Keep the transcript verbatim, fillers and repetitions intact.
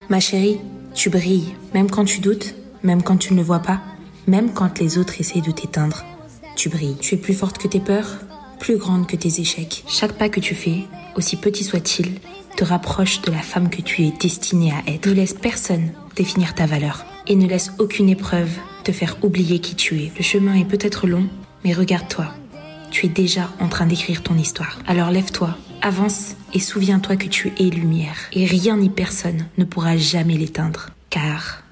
Ma chérie, tu brilles, même quand tu doutes, même quand tu ne le vois pas, même quand les autres essayent de t'éteindre. Tu brilles. Tu es plus forte que tes peurs, plus grande que tes échecs. Chaque pas que tu fais, aussi petit soit-il, te rapproche de la femme que tu es destinée à être. Ne laisse personne définir ta valeur et ne laisse aucune épreuve te faire oublier qui tu es. Le chemin est peut-être long, mais regarde-toi. Tu es déjà en train d'écrire ton histoire. Alors lève-toi, avance et souviens-toi que tu es lumière. Et rien ni personne ne pourra jamais l'éteindre. Car